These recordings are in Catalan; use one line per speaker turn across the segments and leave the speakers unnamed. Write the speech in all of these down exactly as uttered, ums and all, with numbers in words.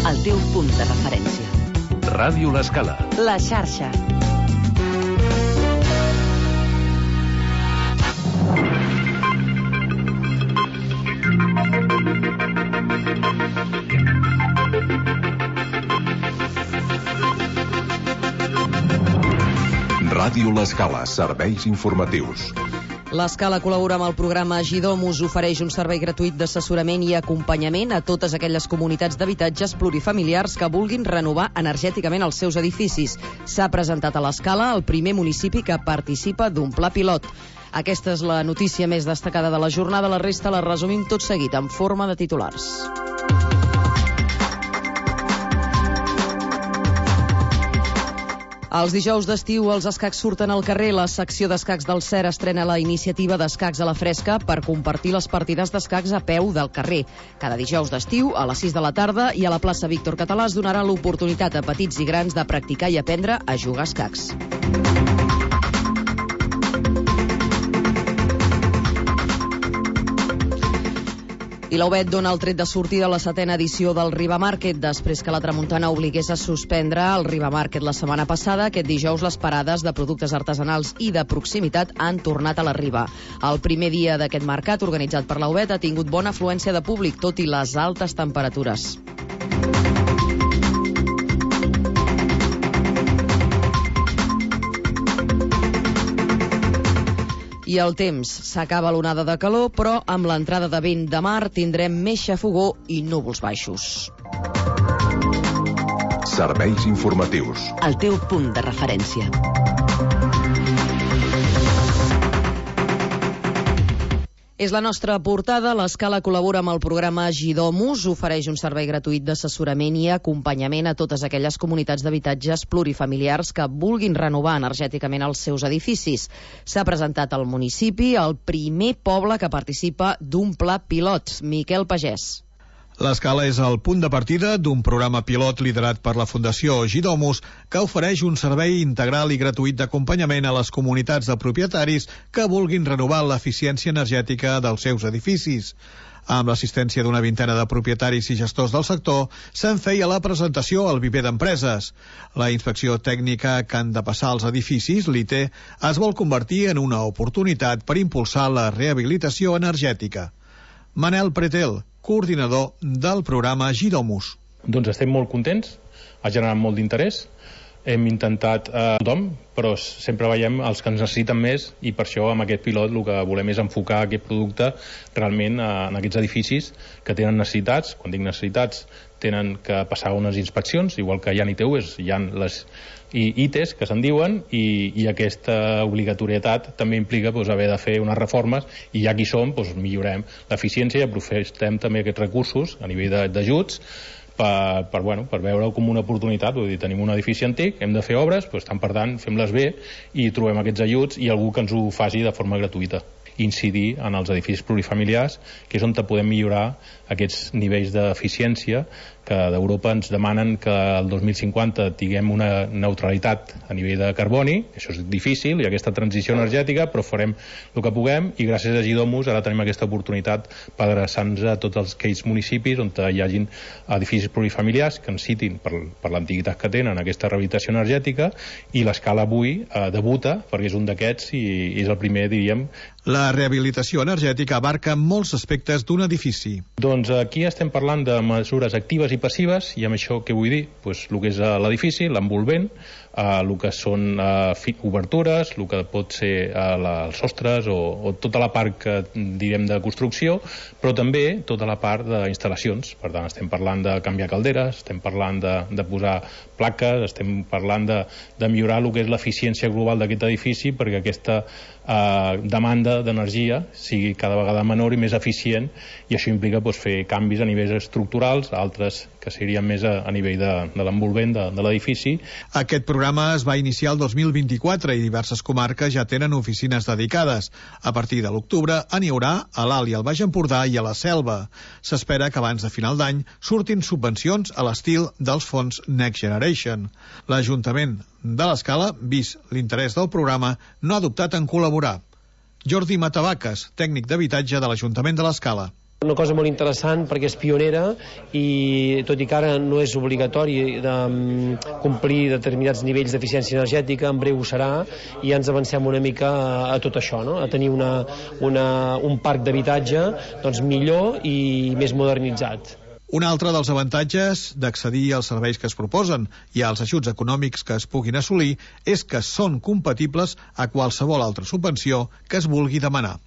el teu punt de referència.
Ràdio L'Escala.
La xarxa.
Ràdio L'Escala, serveis informatius.
L'Escala col·labora amb el programa Gidomus, ofereix un servei gratuït d'assessorament i acompanyament a totes aquelles comunitats d'habitatges plurifamiliars que vulguin renovar energèticament els seus edificis. S'ha presentat a l'Escala el primer municipi que participa d'un pla pilot. Aquesta és la notícia més destacada de la jornada, la resta la resumim tot seguit en forma de titulars. Els dijous d'estiu els escacs surten al carrer. La secció d'escacs del C E R estrena la iniciativa d'escacs a la fresca per compartir les partides d'escacs a peu del carrer. Cada dijous d'estiu, a les sis de la tarda i a la plaça Víctor Català es donarà l'oportunitat a petits i grans de practicar i aprendre a jugar a escacs. I la U B E T dona el tret de sortida a la setena edició del Riba Market. Després que la Tramuntana obligués a suspendre el Riba Market la setmana passada, aquest dijous les parades de productes artesanals i de proximitat han tornat a la Riba. El primer dia d'aquest mercat, organitzat per la U B E T, ha tingut bona afluència de públic, tot i les altes temperatures. I el temps. S'acaba l'onada de calor, però amb l'entrada de vent de mar tindrem més xafogor i núvols baixos.
Serveis informatius.
El teu punt de referència.
És la nostra portada. L'Escala col·labora amb el programa Gidomus, ofereix un servei gratuït d'assessorament i acompanyament a totes aquelles comunitats d'habitatges plurifamiliars que vulguin renovar energèticament els seus edificis. S'ha presentat al municipi el primer poble que participa d'un pla pilot. Miquel Pagès.
L'Escala és el punt de partida d'un programa pilot liderat per la Fundació Gidomus que ofereix un servei integral i gratuït d'acompanyament a les comunitats de propietaris que vulguin renovar l'eficiència energètica dels seus edificis. Amb l'assistència d'una vintena de propietaris i gestors del sector, se'n feia la presentació al viver d'empreses. La inspecció tècnica que han de passar als edificis, l'I T E, es vol convertir en una oportunitat per impulsar la rehabilitació energètica. Manel Pretel, coordinador del programa Gidomus.
Doncs estem molt contents, ha generat molt d'interès, hem intentat a eh, tothom, però sempre veiem els que ens necessiten més i per això amb aquest pilot el que volem és enfocar aquest producte realment eh, en aquests edificis que tenen necessitats. Quan dic necessitats, tenen que passar unes inspeccions, igual que hi ha I T Us, hi ha les I T Es que se'n diuen, i, i aquesta obligatorietat també implica doncs, haver de fer unes reformes, i ja que hi som, doncs, millorem l'eficiència i aprofitem també aquests recursos a nivell d'ajuts per, per, bueno, per veure-ho com una oportunitat. Vull dir, tenim un edifici antic, hem de fer obres, doncs, tant per tant, fem-les bé i trobem aquests ajuts i algú que ens ho faci de forma gratuïta. Incidir en els edificis plurifamiliars, que és on podem millorar aquests nivells d'eficiència que d'Europa ens demanen que el dos mil cinquanta tinguem una neutralitat a nivell de carboni. Això és difícil, i aquesta transició energètica, però farem el que puguem, i gràcies a Gidomus ara tenim aquesta oportunitat per adreçar-nos a tots aquells municipis on hi hagin edificis plurifamiliars que necessitin, per, per l'antiguitat que tenen, aquesta rehabilitació energètica, i l'Escala avui eh, debuta, perquè és un d'aquests i, i és el primer, diríem.
La rehabilitació energètica abarca molts aspectes d'un edifici.
Doncs aquí estem parlant de mesures actives i passives, i amb això què vull dir? Pues, el que és l'edifici, l'envolvent, eh, el que són eh, obertures, el que pot ser eh, la, els sostres o, o tota la part que direm de construcció, però també tota la part d'instal·lacions. Per tant, estem parlant de canviar calderes, estem parlant de, de posar plaques, estem parlant de, de millorar el que és l'eficiència global d'aquest edifici perquè aquesta eh, demanda d'energia sigui cada vegada menor i més eficient, i això implica doncs, fer canvis a nivells estructurals, altres que serien més a, a nivell de, de l'envolvent de, de l'edifici.
Aquest programa es va iniciar el dos mil vint-i-quatre i diverses comarques ja tenen oficines dedicades. A partir de l'octubre n'hi haurà a l'Alt i al Baix Empordà i a la Selva. S'espera que abans de final d'any surtin subvencions a l'estil dels fons Next Generation. L'Ajuntament de l'Escala, vist l'interès del programa, no ha dubtat en col·laborar. Jordi Matavaques, tècnic d'habitatge de l'Ajuntament de l'Escala.
Una cosa molt interessant perquè és pionera i tot i que ara no és obligatori de complir determinats nivells d'eficiència energètica, en breu ho serà i ja ens avancem una mica a, a tot això, no? A tenir una, una, un parc d'habitatge doncs, millor i més modernitzat.
Un altre dels avantatges d'accedir als serveis que es proposen i als ajuts econòmics que es puguin assolir és que són compatibles a qualsevol altra subvenció que es vulgui demanar.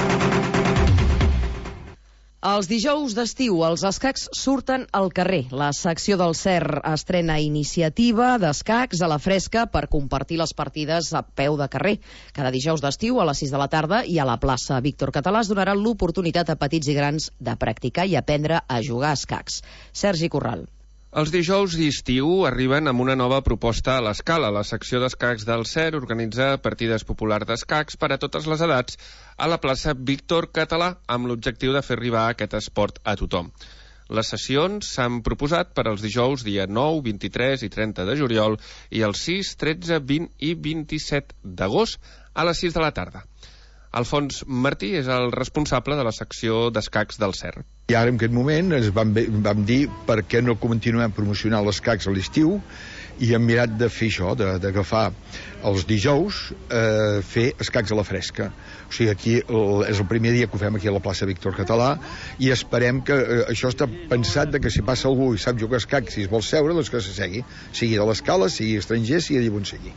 Els dijous d'estiu, els escacs surten al carrer. La secció del C E R estrena iniciativa d'escacs a la fresca per compartir les partides a peu de carrer. Cada dijous d'estiu, a les sis de la tarda, i a la plaça Víctor Català es donarà l'oportunitat a petits i grans de practicar i aprendre a jugar a escacs. Sergi Corral.
Els dijous d'estiu arriben amb una nova proposta a l'Escala. La secció d'escacs del C E R organitza partides populars d'escacs per a totes les edats a la plaça Víctor Català amb l'objectiu de fer arribar aquest esport a tothom. Les sessions s'han proposat per als dijous dia nou, vint-i-tres i trenta de juliol i els sis, tretze, vint i vint-i-set d'agost a les sis de la tarda. Alfons Martí és el responsable de la secció d'escacs del C E R.
I ara en aquest moment ens vam, vam dir per què no continuem promocionant els escacs a l'estiu i hem mirat de fer això, d'agafar els dijous, eh, fer escacs a la fresca. O sigui, aquí el, és el primer dia que ho fem aquí a la plaça Víctor Català i esperem que eh, això està pensat de que si passa algú i sap jugar a escacs, si es vol seure, doncs que se segui. Sigui de l'escala, sigui estranger, sigui allà on sigui.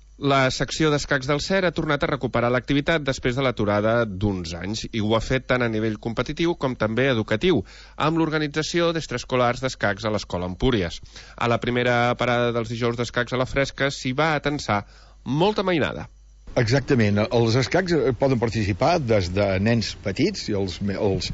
La secció d'escacs del C E R ha tornat a recuperar l'activitat després de l'aturada d'uns anys i ho ha fet tant a nivell competitiu com també educatiu, amb l'organització d'extraescolars d'escacs a l'Escola Empúries. A la primera parada dels dijous d'escacs a la fresca s'hi va atensar molta mainada.
Exactament. Els escacs poden participar des de nens petits i els... els...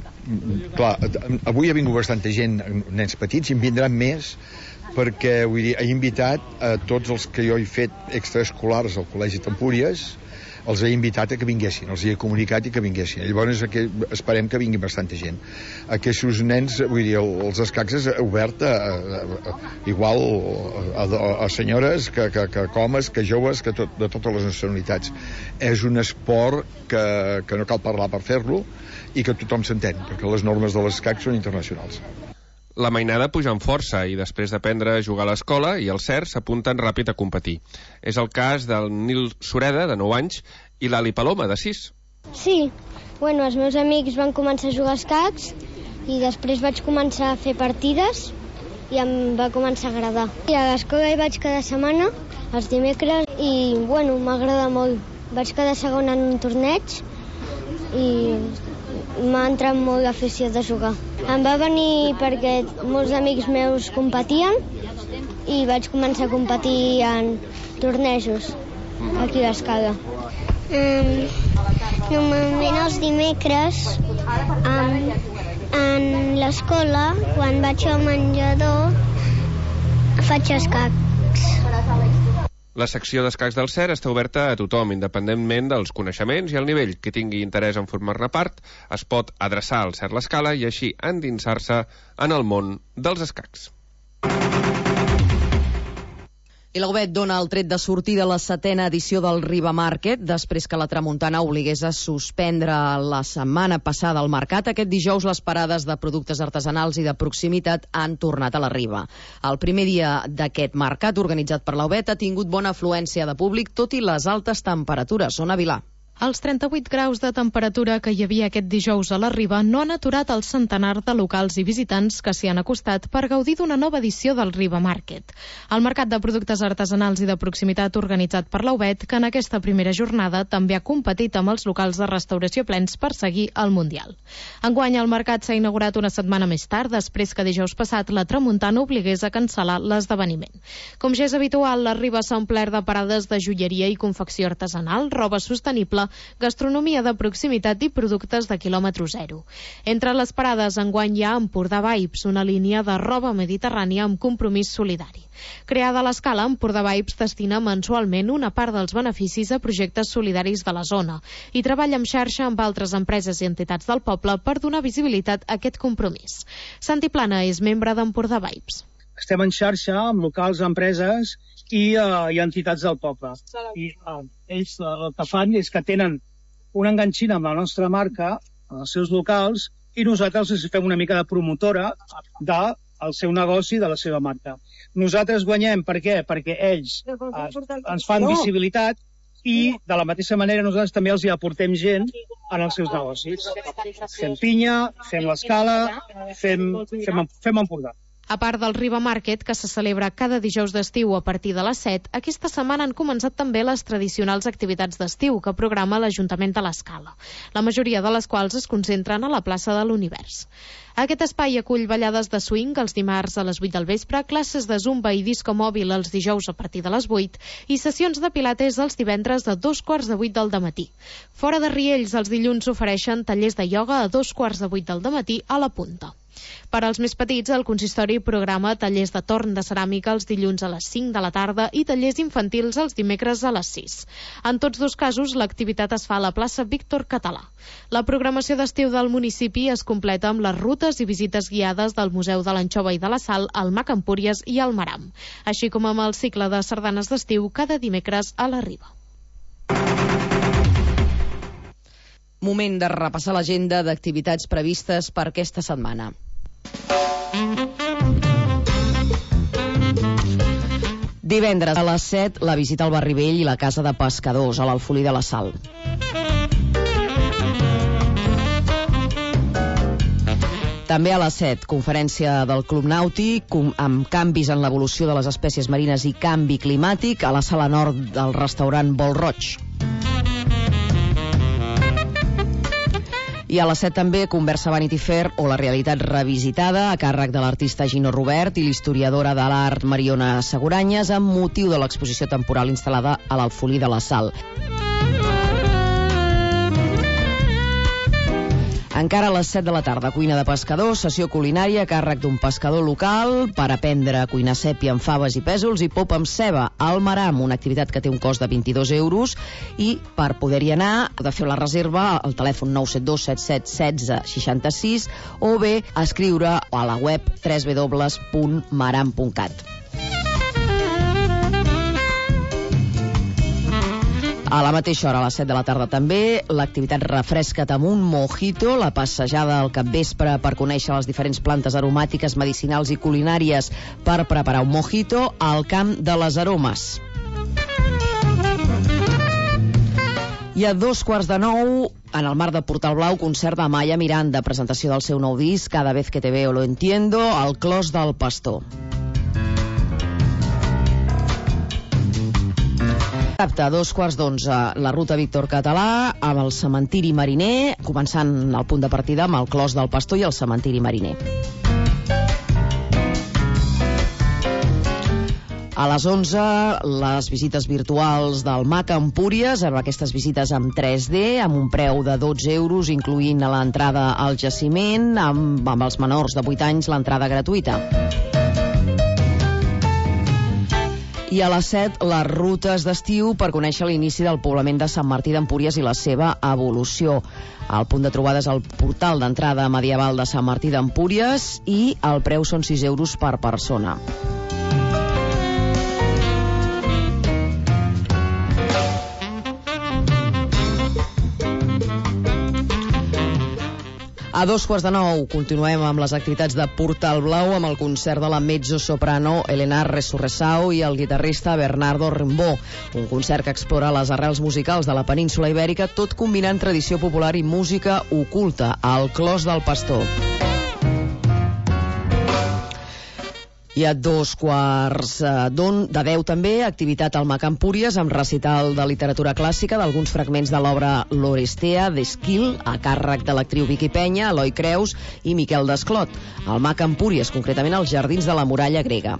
Clar, avui ha vingut bastanta gent, nens petits, i en vindran més perquè vull dir, he invitat a tots els que jo he fet extraescolars al Col·legi d'Empúries, els he invitat a que vinguessin, els he comunicat i que vinguessin. Llavors que esperem que vingui bastanta gent. Aquests nens, vull dir, els escacs és obert a, a, a, igual a, a, a senyores, que, que, que homes, que joves, que tot, de totes les nacionalitats. És un esport que, que no cal parlar per fer-lo i que tothom s'entén, perquè les normes de l'escac són internacionals.
La mainada puja amb força i després d'aprendre a jugar a l'escola i el C E R s'apunten ràpid a competir. És el cas del Nil Sureda, de nou anys, i l'Ali Paloma, de sis.
Sí, bueno, els meus amics van començar a jugar a escacs i després vaig començar a fer partides i em va començar a agradar. I a l'escola hi vaig cada setmana, els dimecres, i bueno, m'agrada molt. Vaig quedar segona en un torneig i m'ha entrat molt l'afició de jugar. Em va venir perquè molts amics meus competien i vaig començar a competir en tornejos aquí a l'Escala. Um, normalment els dimecres um, en l'escola, quan vaig al menjador, faig escacs.
La secció d'escacs del C E R està oberta a tothom, independentment dels coneixements i el nivell. Qui tingui interès en formar-ne part es pot adreçar al C E R l'Escala i així endinsar-se en el món dels escacs.
I la U B E T dona el tret de sortida a la setena edició del Riba Market, després que la Tramuntana obligués a suspendre la setmana passada el mercat. Aquest dijous les parades de productes artesanals i de proximitat han tornat a la Riba. El primer dia d'aquest mercat, organitzat per la U B E T, ha tingut bona afluència de públic, tot i les altes temperatures. Ona Vilà.
Els trenta-vuit graus de temperatura que hi havia aquest dijous a la Riba no han aturat el centenar de locals i visitants que s'hi han acostat per gaudir d'una nova edició del Riba Market. El mercat de productes artesanals i de proximitat organitzat per la U B E T, que en aquesta primera jornada també ha competit amb els locals de restauració plens per seguir el Mundial. Enguany el mercat s'ha inaugurat una setmana més tard, després que dijous passat la Tramuntana obligués a cancel·lar l'esdeveniment. Com ja és habitual, la Riba s'ha omplert de parades de joieria i confecció artesanal, roba sostenible, gastronomia de proximitat i productes de quilòmetre zero. Entre les parades enguany hi ha Empordà Vibes, una línia de roba mediterrània amb compromís solidari. Creada a l'Escala, Empordà Vibes destina mensualment una part dels beneficis a projectes solidaris de la zona i treballa en xarxa amb altres empreses i entitats del poble per donar visibilitat a aquest compromís. Santi Plana és membre d'Empordà Vibes.
Estem en xarxa amb locals, empreses i, uh, i entitats del poble. I uh, ells uh, el que fan és que tenen una enganxina amb la nostra marca als seus locals i nosaltres els fem una mica de promotora del seu negoci, de la seva marca. Nosaltres guanyem, per què? Perquè ells ens fan visibilitat i de la mateixa manera nosaltres també els hi aportem gent en els seus negocis. Fem pinya, fem l'escala, fem, fem, fem Empordà.
A part del Riba Market, que se celebra cada dijous d'estiu a partir de les set, aquesta setmana han començat també les tradicionals activitats d'estiu que programa l'Ajuntament de l'Escala, la majoria de les quals es concentren a la plaça de l'Univers. Aquest espai acull ballades de swing els dimarts a les vuit del vespre, classes de zumba i disco mòbil els dijous a partir de les vuit i sessions de pilates els divendres de dos quarts de vuit del dematí. Fora de Riells, els dilluns s'ofereixen tallers de ioga a dos quarts de vuit del dematí a la Punta. Per als més petits, el consistori programa tallers de torn de ceràmica els dilluns a les cinc de la tarda i tallers infantils els dimecres a les sis. En tots dos casos, l'activitat es fa a la plaça Víctor Català. La programació d'estiu del municipi es completa amb les rutes i visites guiades del Museu de l'Anxova i de la Sal, al Mac Empúries i al Maram, així com amb el cicle de sardanes d'estiu cada dimecres a la Riba.
Moment de repassar l'agenda d'activitats previstes per aquesta setmana. Divendres a les set, la visita al Barri Vell i la Casa de Pescadors, a l'Alfolí de la Sal. També a les set, conferència del Club Nàutic amb canvis en l'evolució de les espècies marines i canvi climàtic a la sala nord del restaurant Bol Roig. I a les set també, conversa Vanity Fair o la realitat revisitada a càrrec de l'artista Gino Robert i l'historiadora de l'art Mariona Seguranyes amb motiu de l'exposició temporal instal·lada a l'Alfolí de la Sal. Encara a les set de la tarda, cuina de pescadors, sessió culinària a càrrec d'un pescador local per aprendre a cuinar sèpia amb faves i pèsols i pop amb ceba al Maram, una activitat que té un cost de vint-i-dos euros i per poder-hi anar heu de fer la reserva al telèfon nou set dos set set un sis sis sis o bé escriure a la web w w w punt maram punt cat. A la mateixa hora, a les set de la tarda també, l'activitat Refresca't amb un mojito, la passejada al capvespre per conèixer les diferents plantes aromàtiques, medicinals i culinàries per preparar un mojito al Camp de les Aromes. I a dos quarts de nou, en el marc de Portal Blau, concert de Maya Miranda, presentació del seu nou disc, Cada vez que te veo lo entiendo, al Clos del Pastor. Dissabte, a dos quarts d'onze, la ruta Víctor Català amb el cementiri mariner, començant el punt de partida amb el Clos del Pastor i el cementiri mariner. A les onze, les visites virtuals del Mac Empúries, amb aquestes visites en tres D, amb un preu de dotze euros, incloent l'entrada al jaciment, amb, amb els menors de vuit anys l'entrada gratuïta. I a les set, les rutes d'estiu per conèixer l'inici del poblament de Sant Martí d'Empúries i la seva evolució. El punt de trobada és el portal d'entrada medieval de Sant Martí d'Empúries i el preu són sis euros per persona. A dos quarts de nou continuem amb les activitats de Portal Blau amb el concert de la mezzo-soprano Elena Resurresau i el guitarrista Bernardo Rimbó, un concert que explora les arrels musicals de la península ibèrica, tot combinant tradició popular i música oculta al Clos del Pastor. I a dos quarts de deu també, activitat al Mac Empúries amb recital de literatura clàssica d'alguns fragments de l'obra L'Orestea d'Esquil a càrrec de l'actriu Vicky Penya, Eloi Creus i Miquel Desclot. Al Mac Empúries, concretament als Jardins de la Muralla Grega.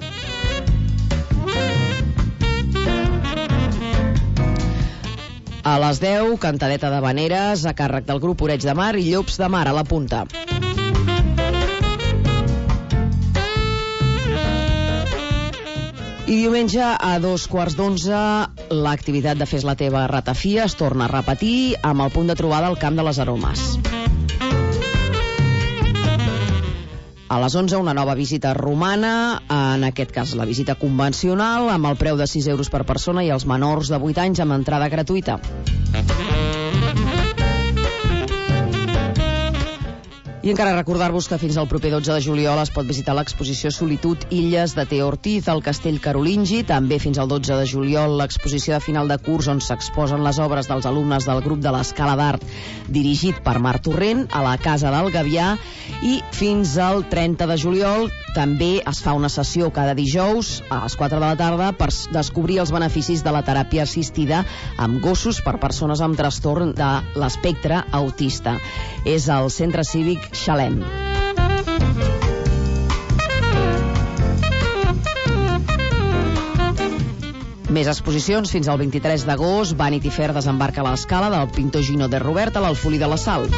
A les deu, cantadeta d'havaneres a càrrec del grup Oreig de Mar i Llops de Mar a la Punta. I diumenge, a dos quarts d'onze, l'activitat de Fes la teva ratafia es torna a repetir amb el punt de trobada al Camp de les Aromes. A les onze, una nova visita romana, en aquest cas la visita convencional, amb el preu de sis euros per persona i els menors de vuit anys amb entrada gratuïta. I encara recordar-vos que fins al proper dotze de juliol es pot visitar l'exposició Solitud Illes de Teo Ortiz al Castell Carolingi. També fins al dotze de juliol l'exposició de final de curs on s'exposen les obres dels alumnes del grup de l'Escala d'Art dirigit per Marc Torrent a la Casa del Gavià. I fins al trenta de juliol també es fa una sessió cada dijous a les quatre de la tarda per descobrir els beneficis de la teràpia assistida amb gossos per persones amb trastorn de l'espectre autista. És al Centre Cívic Xalem. Més exposicions fins al vint-i-tres d'agost. Vanity Fair desembarca a l'Escala del pintor Gino de Robert a l'Alfolí de la Sal.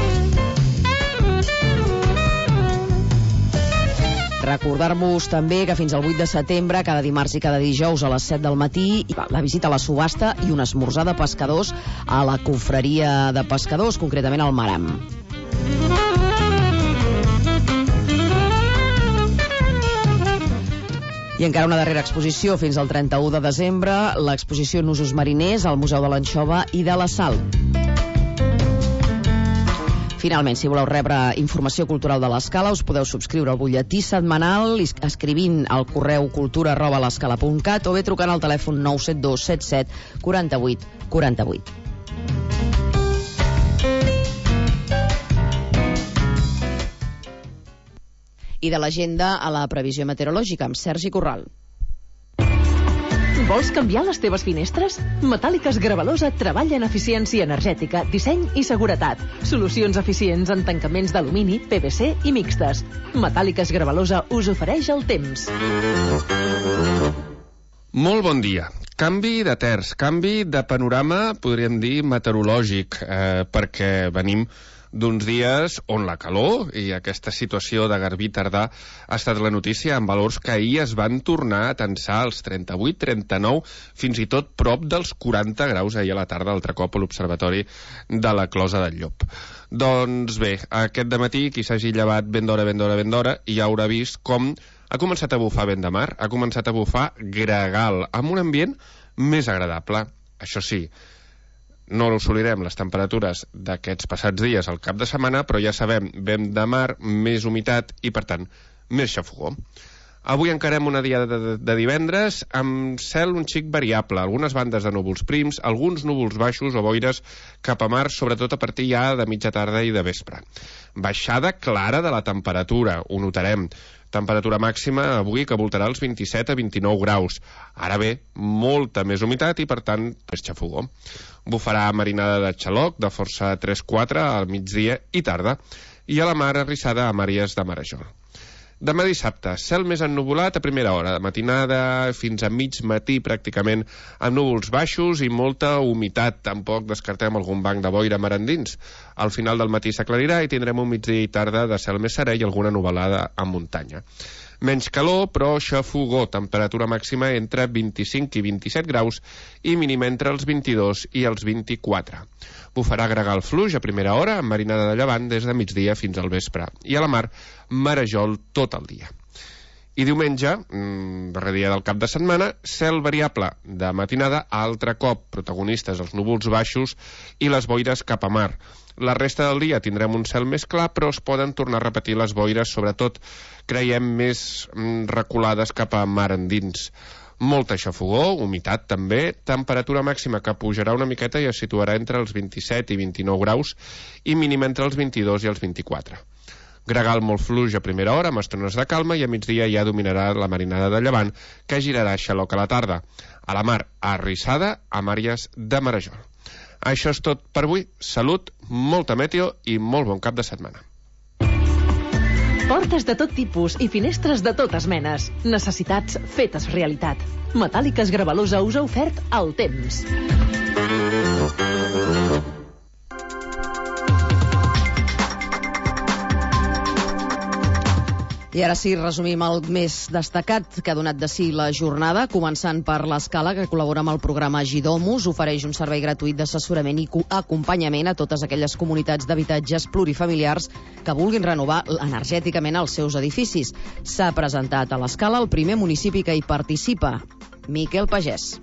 Recordar-vos també que fins al vuit de setembre, cada dimarts i cada dijous a les set del matí, la visita a la subhasta i un esmorzar de pescadors a la confraria de pescadors, concretament al Maram. I encara una darrera exposició fins al trenta-u de desembre, l'exposició Nusos Mariners al Museu de l'Anxova i de la Sal. Finalment, si voleu rebre informació cultural de l'Escala, us podeu subscriure al butlletí setmanal escrivint al correu cultura arroba l'escala punt cat o bé trucant al telèfon nou set dos set set quatre vuit quatre vuit. I de l'agenda a la previsió meteorològica amb Sergi Corral.
Vols canviar les teves finestres? Metàl·liques Gravalosa treballa en eficiència energètica, disseny i seguretat. Solucions eficients en tancaments d'alumini, P V C i mixtes. Metàl·liques Gravalosa us ofereix el temps.
Molt bon dia. Canvi de terç, canvi de panorama, podríem dir, meteorològic, eh, perquè venim d'uns dies on la calor i aquesta situació de garbí tardà ha estat la notícia amb valors que ahir es van tornar a tensar als trenta-vuit, trenta-nou, fins i tot prop dels quaranta graus ahir a la tarda altre cop a l'observatori de la Closa del Llop. Doncs bé, aquest dematí qui s'hagi llevat ben d'hora, ben d'hora, ben d'hora i ja haurà vist com ha començat a bufar vent de mar, ha començat a bufar gregal, amb un ambient més agradable. Això sí, no assolirem les temperatures d'aquests passats dies al cap de setmana, però ja sabem, vent de mar, més humitat i, per tant, més xafogó. Avui encarem una dia de, de, de divendres amb cel un xic variable, algunes bandes de núvols prims, alguns núvols baixos o boires cap a mar, sobretot a partir ja de mitja tarda i de vespre. Baixada clara de la temperatura, ho notarem. Temperatura màxima avui que voltarà els vint-i-set a vint-i-nou graus. Ara bé, molta més humitat i, per tant, més xafogó. Bufarà marinada de xaloc de força tres quatre al migdia i tarda i a la mar arrissada a Màries de Marajol. Demà dissabte, cel més ennuvolat a primera hora, de matinada fins a mig matí pràcticament amb núvols baixos i molta humitat. Tampoc descartem algun banc de boira mar endins. Al final del matí s'aclarirà i tindrem un migdia i tarda de cel més serè i alguna nuvolada a muntanya. Menys calor, però xafogó, temperatura màxima entre vint-i-cinc i vint-i-set graus i mínima entre els vint-i-dos i els vint-i-quatre. Bufarà gregal fluix a primera hora, amb marinada de llevant des de migdia fins al vespre. I a la mar, marejol tot el dia. I diumenge, darrer dia del cap de setmana, cel variable de matinada, altre cop protagonistes els núvols baixos i les boires cap a mar. La resta del dia tindrem un cel més clar, però es poden tornar a repetir les boires, sobretot creiem més reculades cap a mar endins. Molta xafogó, humitat també, temperatura màxima que pujarà una miqueta i es situarà entre els vint-i-set i vint-i-nou graus i mínima entre els vint-i-dos i els vint-i-quatre. Gregal molt fluix a primera hora, amb estones de calma, i a migdia ja dominarà la marinada de llevant, que girarà xaloc a la tarda. A la mar, arrissada a Màries de Marajol. Això és tot per avui. Salut, molta meteo i molt bon cap de setmana.
Portes de tot tipus i finestres de totes menes. Necessitats fetes realitat. Metàl·liques Gravalosa us ha ofert el temps.
I ara sí, resumim el més destacat que ha donat de si la jornada, començant per l'Escala, que col·labora amb el programa Agidomus, ofereix un servei gratuït d'assessorament i acompanyament a totes aquelles comunitats d'habitatges plurifamiliars que vulguin renovar energèticament els seus edificis. S'ha presentat a l'Escala el primer municipi que hi participa, Miquel Pagès.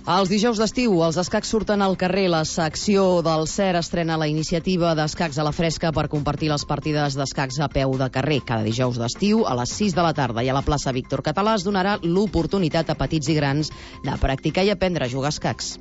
Els dijous d'estiu, els escacs surten al carrer. La secció del C E R estrena la iniciativa d'escacs a la fresca per compartir les partides d'escacs a peu de carrer. Cada dijous d'estiu, a les sis de la tarda i a la plaça Víctor Català es donarà l'oportunitat a petits i grans de practicar i aprendre a jugar a escacs.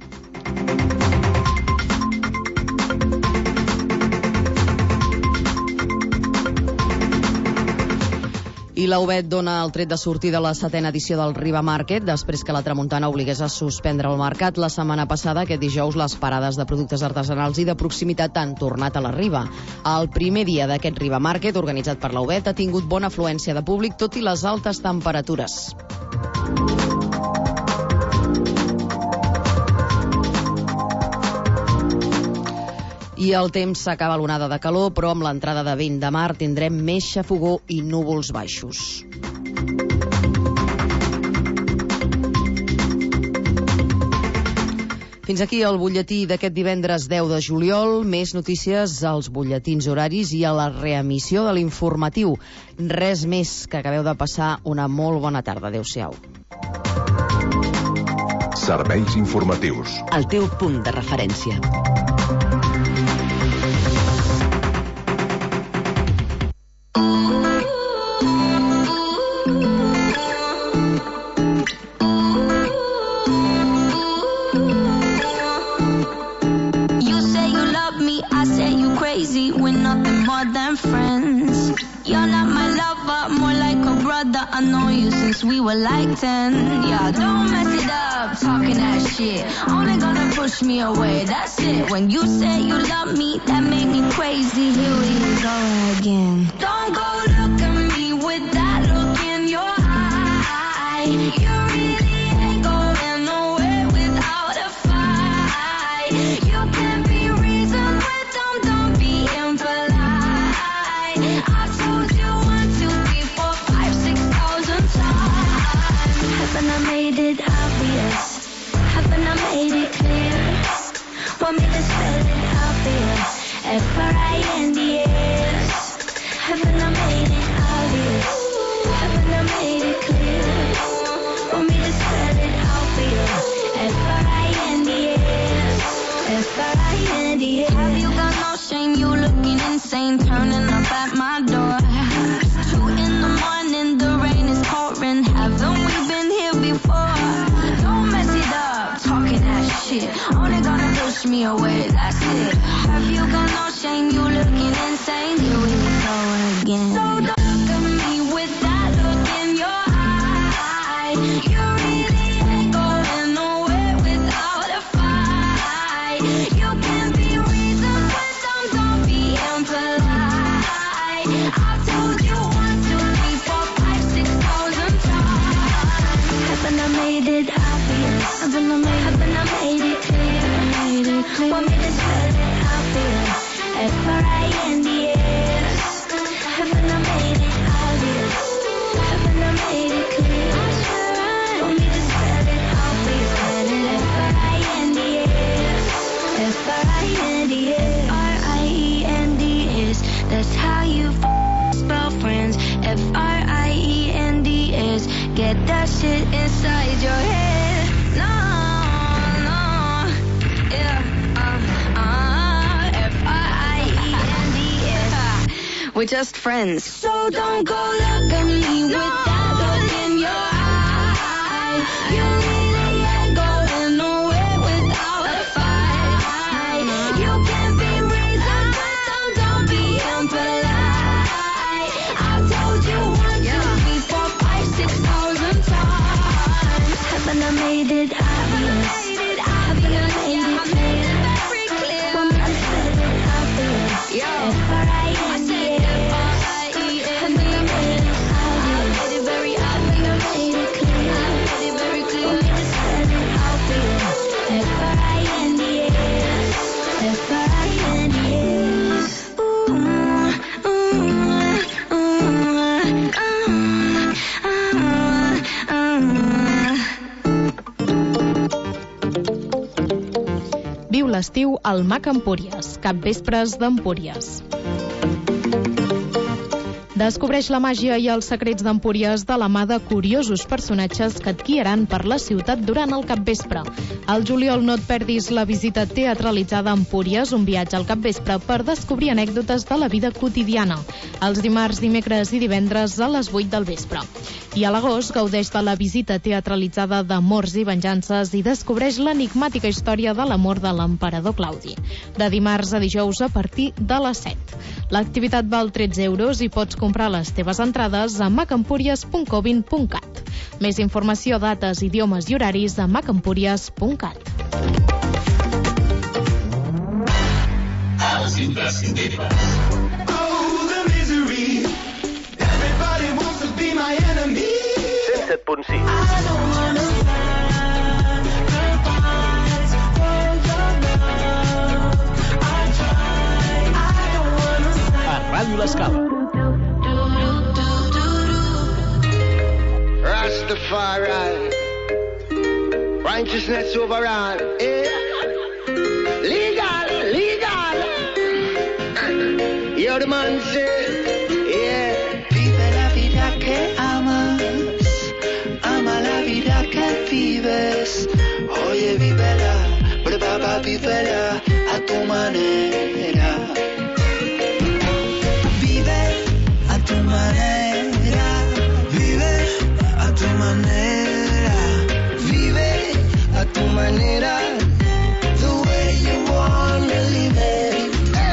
I la U B E T dona el tret de sortida a la setena edició del Riba Market després que la tramuntana obligués a suspendre el mercat la setmana passada. Aquest dijous les parades de productes artesanals i de proximitat han tornat a la Riba. El primer dia d'aquest Riba Market, organitzat per la U B E T, ha tingut bona afluència de públic, tot i les altes temperatures. I el temps s'acaba l'onada de calor, però amb l'entrada de vent de mar tindrem més xafogor i núvols baixos. Fins aquí el butlletí d'aquest divendres deu de juliol. Més notícies als butlletins horaris i a la reemissió de l'informatiu. Res més, que acabeu de passar una molt bona tarda. Adéu-siau.
Serveis informatius.
El teu punt de referència.
I know you since we were like ten. Yeah, don't mess it up, talking that shit. Only gonna push me away, that's it. When you say you love me, that made me crazy. Here we go again. Don't go look at me with that look in your eye. You really ain't going nowhere without a fight. You can be reasoned with, don't, don't be impolite. I told you one, two, three, four, five, six thousand times. Haven't I made it obvious? Haven't I made it clear? Want me to spell it out for you? F R I N D S. Haven't I made it obvious? Haven't I made it clear? Want me to spell it out for you? F R I N D S. F R I N D S. Have you got no shame? You looking insane, turning up at my door. Two in the morning, the rain is pouring. Haven't we been here before? Don't mess it up, talking that shit. Only gonna push me away, that's it. Have you got no shame? You looking insane. Here we go again. So don't look at me with that look in your eye. You really ain't going nowhere without a fight. You can be reasoned with, don't, don't be impolite. I've told you one, two, three, four, five, six thousand times. Haven't I made it obvious? Haven't I made, haven't I made it clear? Made it clear. Want me to spell it out for you? F R I N D S. Haven't I made it obvious? Haven't I made it clear? Want me to spell it out for you? F R I N D S. F R I N D S. R I E N D S. That's how you f- spell friends. F R I E N D S. Get that shit inside your head. No, no, yeah, uh, uh, F R I E N D S. We're just friends. So don't go look at me with that look in your eye. You really ain't going nowhere without a fight. You can be reasoned with, don't, don't be impolite. I've told you one, two, three, four, five, six thousand times. Haven't I made it obvious? Haven't I made it clear? Want me to spell it out for you? F R I N D S. Haven't I made it obvious? Haven't I made it clear? Want me to spell it out for you? F R I N D S. F R I N D S. Ooh, ooh, ooh,
Viu l'estiu al Mac Empúries, capvespres d'Empúries. Descobreix la màgia i els secrets d'Empúries de la mà de curiosos personatges que et guiaran per la ciutat durant el capvespre. Al juliol no et perdis la visita teatralitzada a Empúries, un viatge al capvespre per descobrir anècdotes de la vida quotidiana. Els dimarts, dimecres i divendres a les vuit del vespre. I a l'agost gaudeix de la visita teatralitzada d'Amors i Venjances i descobreix l'enigmàtica història de l'amor de l'emperador Claudi. De dimarts a dijous a partir de les set. L'activitat val tretze euros i pots comprar les teves entrades a macempúries punt covin punt cat. Més informació, dates, idiomes i horaris a macempúries punt cat.
Els imprescindibles. Oh, the misery. Everybody wants to be my enemy. cent set punt sis. I don't wanna sacrifice for your love. I try. I don't wanna
a Ràdio L'Escala.
Rastafari, righteousness overall, eh? Legal, legal. You're the man say, yeah.
Vive la vida que amas, ama la vida que vives. Oye, vívela, prueba, vívela a tu manera. Vive a tu manera, vive a tu manera,
Vive a tu manera, the way you wanna live it.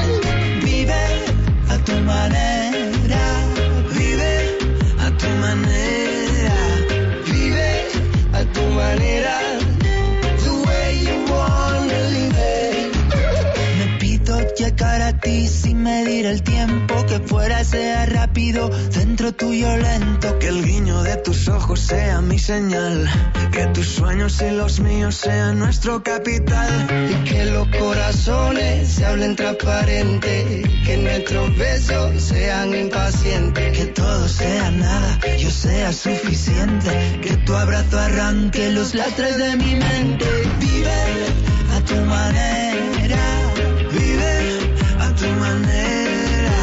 vive a tu manera, vive a tu manera,
Vive a tu manera, the way you wanna live it.
Me pido llegar a ti sin medir el tiempo, que fuera sea rápido, dentro tuyo lento, que el guiño de tus ojos sea mi señal, que tus sueños y los míos sean nuestro capital,
Y que los corazones se hablen transparente, que nuestros besos sean impacientes.
que todo sea nada, yo sea suficiente, que tu abrazo arranque los lastres de mi mente. Vive a tu manera, vive a tu manera,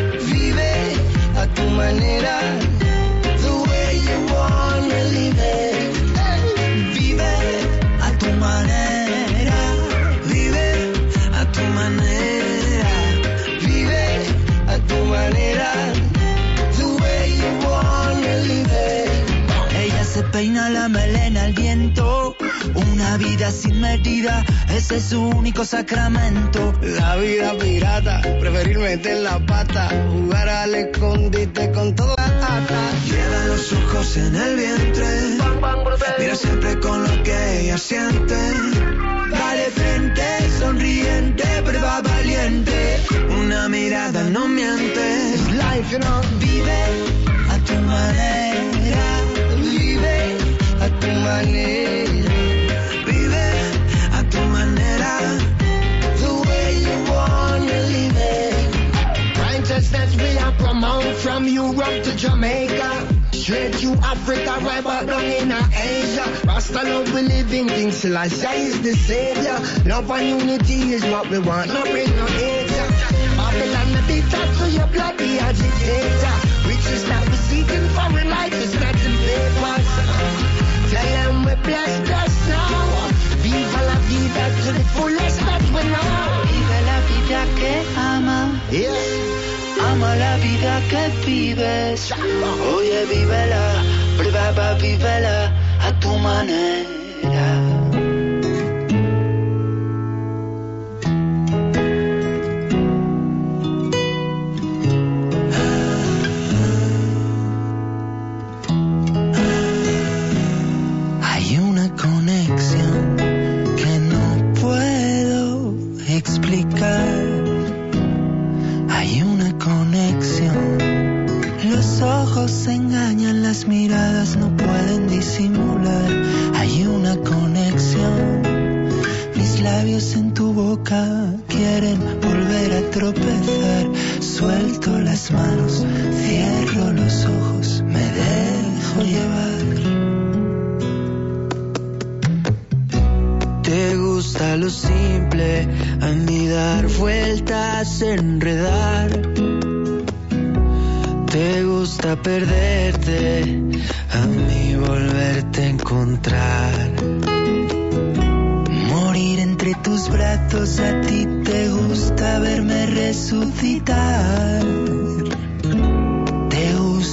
Vive a tu manera, the way you wanna live it.
vive a tu manera, vive a tu manera,
Vive a tu manera, the way you wanna live it.
Ella se peina la melena al viento, una vida sin medida, ese es su único sacramento.
La vida pirata, preferir meter la pata, jugar al escondite con toda la ata.
Lleva los ojos en el vientre, mira siempre con lo que ella siente. Dale frente, sonriente, prueba valiente, una mirada no miente.
It's life, you know.
Vive a tu manera,
Vive a tu manera,
vive a tu manera,
the way you wanna live it. Righteousness we are promote from Europe to Jamaica, straight to Africa, right back down in Asia. Rasta love we living things, Selassie is the savior. Love and unity is what we want, no break, no hate. Babylon the dictator, your bloody agitator. Riches that we're seeking, foreign life is not in papers. Tell them we're blessed, blessed now. Viva la vida to the fullest that we know.
vive la vida que ama,
Yeah.
ama la vida que vives. Oye, vívela, prueba, vívela a tu manera. Hay una conexión que no puedo explicar. Hay una conexión. Los ojos engañan, las miradas no pueden disimular. Hay una conexión. Mis labios en tu boca quieren volver a tropezar. Suelto las manos, cierro los ojos, me dejo llevar. Te gusta lo simple, a mí dar vueltas, enredar. te gusta perderte, a mí volverte a encontrar. Morir entre tus brazos, a ti te gusta verme resucitar.